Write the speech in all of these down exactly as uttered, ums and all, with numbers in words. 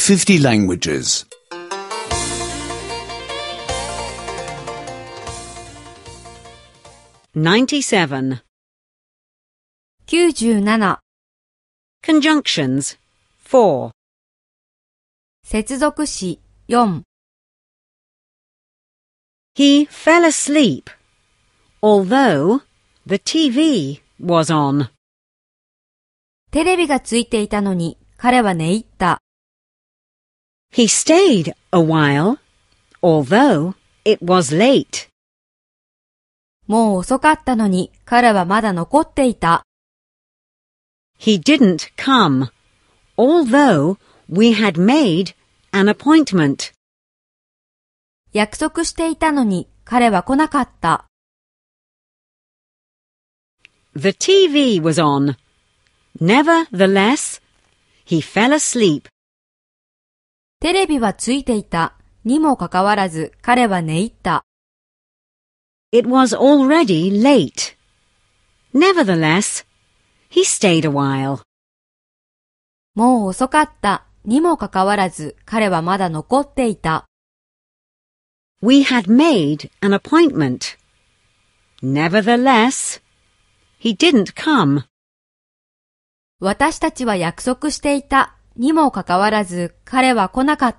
fifty languages. ninety-seven. きゅうじゅうなな Conjunctions four. 接続詞よん He fell asleep, although the T V was on. テレビがついていたのに彼は寝入った。 He stayed a while, although it was late. もう遅かったのに彼はまだ残っていた。 He didn't come, although we had made an appointment. 約束していたのに彼は来なかった。 The T V was on. Nevertheless, he fell asleep. テレビはついていたにもかかわらず彼は寝入った。 It was already late. Nevertheless, he stayed a while. もう遅かったにもかかわらず彼はまだ残っていた。 We had made an appointment. Nevertheless, he didn't come. 私たちは約束していたにもかかわらず彼は来なかった。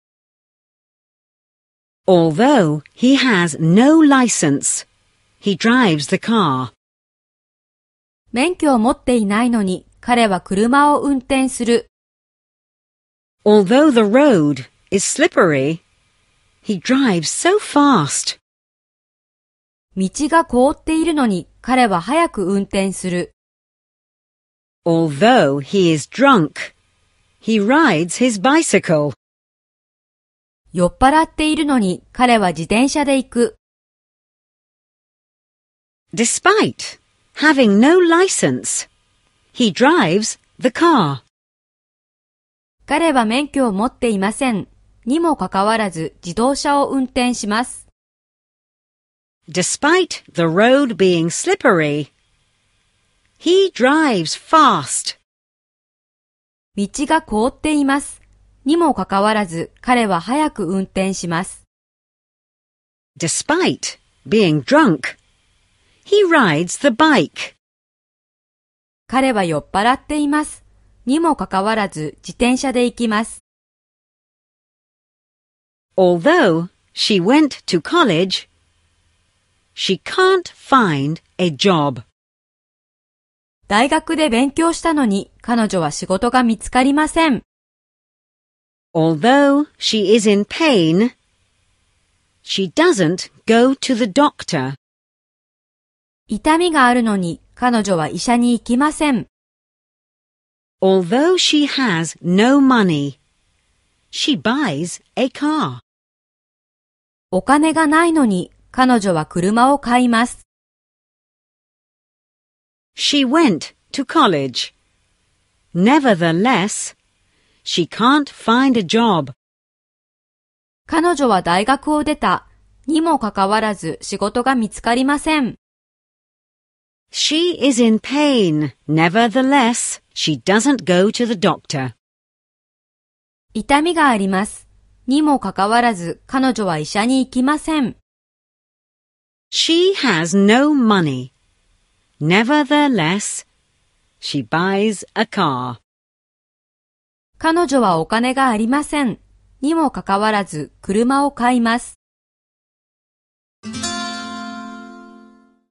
Although he has no license, he drives the car. 免許を持っていないのに彼は車を運転する。 Although the road is slippery, he drives so fast. 道が凍っているのに彼は早く運転する。 Although he is drunk, he rides his bicycle. 酔っ払っているのに彼は自転車で行く。 Despite having no license, he drives the car. 彼は免許を持っていません。にもかかわらず自動車を運転します。 Despite the road being slippery, he drives fast. 道が凍っています。にもかかわらず彼は早く運転します。 Despite being drunk, he rides the bike. 彼は酔っ払っています。にもかかわらず自転車で行きます。 Although she went to college, she can't find a job. 大学で勉強したのに彼女は仕事が見つかりません。 Although she is in pain, she doesn't go to the doctor. 痛みがあるのに彼女は医者に行きません。 Although she has no money, she buys a car. お金がないのに彼女は車を買います。 She went to college. Nevertheless, she can't find a job. 彼女は大学を出た。にもかかわらず仕事が見つかりません。 She is in pain. Nevertheless, she doesn't go to the doctor. 痛みがあります。にもかかわらず彼女は医者に行きません。 She has no money. Nevertheless, she buys a car. 彼女はお金がありません。にもかかわらず車を買います。